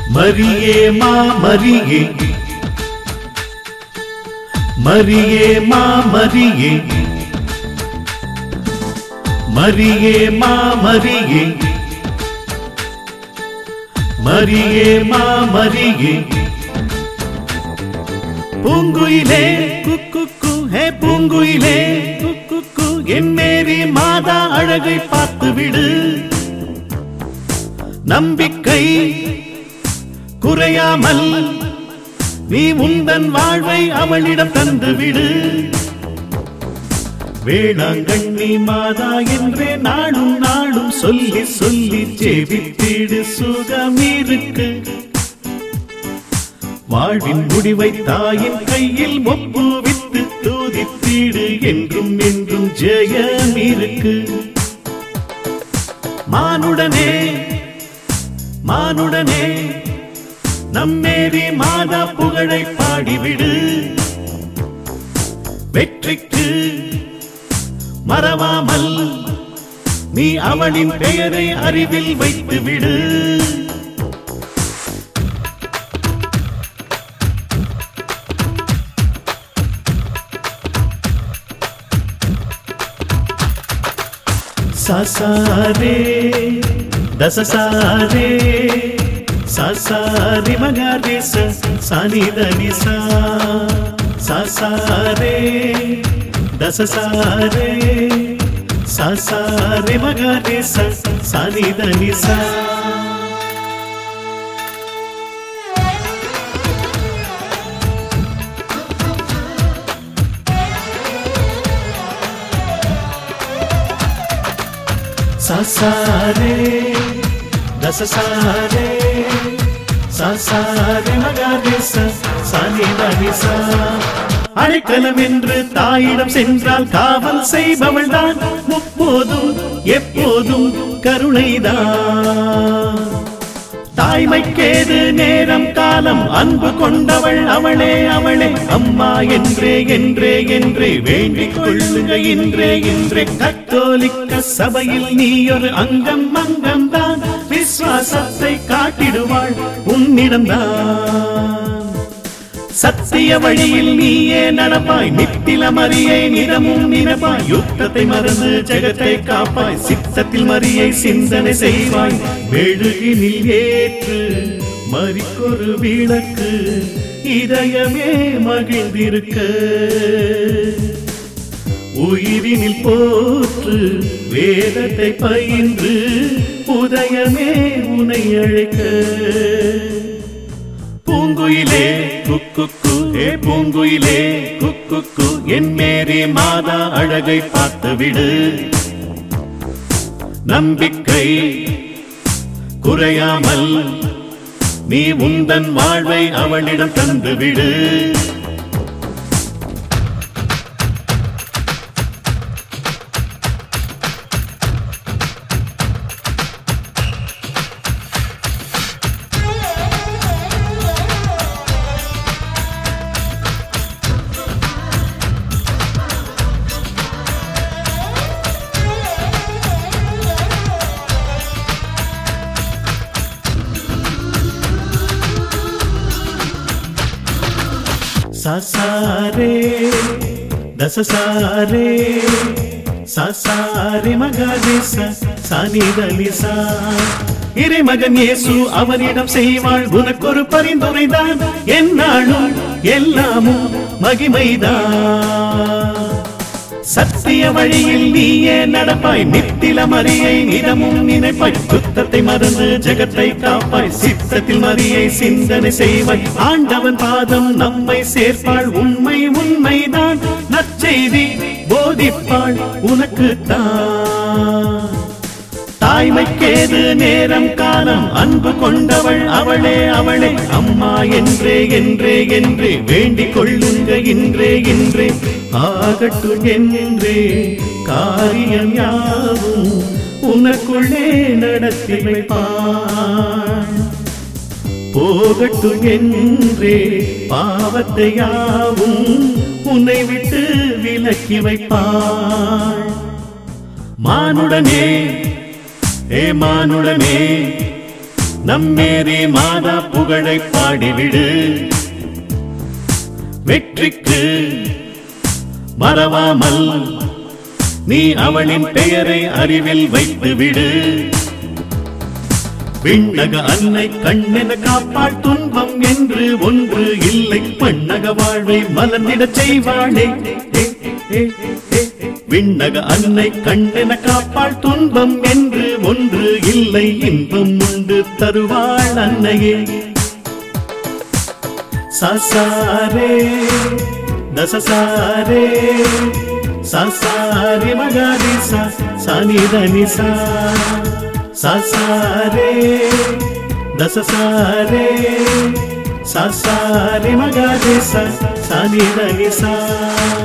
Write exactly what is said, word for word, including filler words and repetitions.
மரியே மா மரியே மரியே மா மரியே மரியே மா மரியே மரியே மா மரியே பூங்குயிலே குக்கு ஹே பூங்குயிலே குக்கு என் மேரி மாதா அழகை பார்த்து விடு நம்பிக்கை குறையாமல் நீ உந்தன் வாழ்வை அவளிடம் தந்து விடு வேளாங்கண்ணி மாதா என்றே நாளும் நாளும் சொல்லி சொல்லி ஜெபித்திடு சுகமிருக்கு வாழ்வின் முடிவை தாயின் கையில் ஒப்புவித்து தூதித்திடு என்றும் என்றும் ஜெயம் இருக்கு மானுடனே மானுடனே நம் மேரி மாதா புகழை பாடிவிடு வெற்றிக்கு மறவாமல் நீ அவளின் பெயரை அறிவில் வைத்து விடு சாசாரே தசசாரே சாசாரி மகாரே சானி தனி சா சாசாரே தசசாரே சாசாரி மகாரே சானி தனி சா சாசாரே தசசாரே சாசாரே மகாரே சானி தனி சா அழைக்கலம் என்று தாயிடம் சென்றால் காவல் செய்பவள் தான் முப்போதும் எப்போதும் கருணைதான் தாய்மைக்கேது நேரம் காலம் அன்பு கொண்டவள் அவளே அவளே அம்மா என்றே என்றே என்றே வேண்டிக் கொள்ளுங்க இன்றே இன்றே கத்தோலிக்க சபையில் நீ ஒரு அங்கம் அங்கம் தான் விசுவாசத்தை காட்டிடுவாள் உன்னிடம்தான் சத்திய வழியில் நீயே நடப்பாய் நித்தில மரியை நிறமும் நினைப்பாய் யுத்தத்தை மறந்து ஜெகத்தை காப்பாய் சித்தத்தில் மரியை சிந்தனை செய்வாய் மெழுகினில் ஏற்று மரிக்கொரு விளக்கு இதயமே மகிழ்ந்திருக்க உயிரினில் போற்று வேதத்தை பயின்று உதயமே உனை அழைக்க பூங்குயிலே குக்கு ஹே பூங்குயிலே குக்கு என் மேரி மாதா அழகை பார்த்து விடு நம்பிக்கை குறையாமல் நீ உந்தன் வாழ்வை அவளிடம் தந்து விடு சாசாரே தசசாரே சாசாரி மகாரே சானி தனி சா இறைமகன் இயேசு அவனிடம் செய்வாள் உனக்கொரு பரிந்துரைதான் என்னாலும் எல்லாமும் மகிமைதான் சத்திய வழியில் நீயே நடப்பாய் நித்தில மரியை நிறமும் நினைப்பாய் சுத்தத்தை மறந்து ஜெகத்தை காப்பாய் சித்தத்தில் மரியை சிந்தனை செய்வாய் ஆண்டவன் பாதம் நம்மை சேர்ப்பாள் உண்மை உண்மைதான் நற்செய்தி போதிப்பாள் உனக்கு தான் தாய்மைக்கேது நேரம் காலம் அன்பு கொண்டவள் அவளே அவளே அம்மா என்றே என்றே என்றே வேண்டிக் கொள்ளுங்க இன்றே இன்றே ஆகட்டும் என்றே காரியம் யாவும் உனக்குள்ளே நடத்தி வைப்பாள் போகட்டும் என்றே பாவத்தை யாவும் உன்னை விட்டு விலக்கி வைப்பாள் மானுடனே ஏ மானுடனே நம்மேரி மாதா புகழை பாடிவிடு. வெற்றிக்கு மறவாமல் நீ அவளின் பெயரை அறிவில் வைத்துவிடு. விண்ணக அன்னை கண்ணென காப்பாள், துன்பம் என்று ஒன்று இல்லை, மண்ணக வாழ்வை மலர்ந்திடச் செய்வாளே. விண்ணக அன்னை கண்ணென காப்பாள், துன்பம் என்று ஒன்று இல்லை, இன்பம் உண்டு தருவாள் அன்னையே. சாசாரே தசசாரே சாசாரி மகாரி சா சானிதனி சா சாசாரே தசசாரே சாசாரி மகாரி சா சானிதனி சா.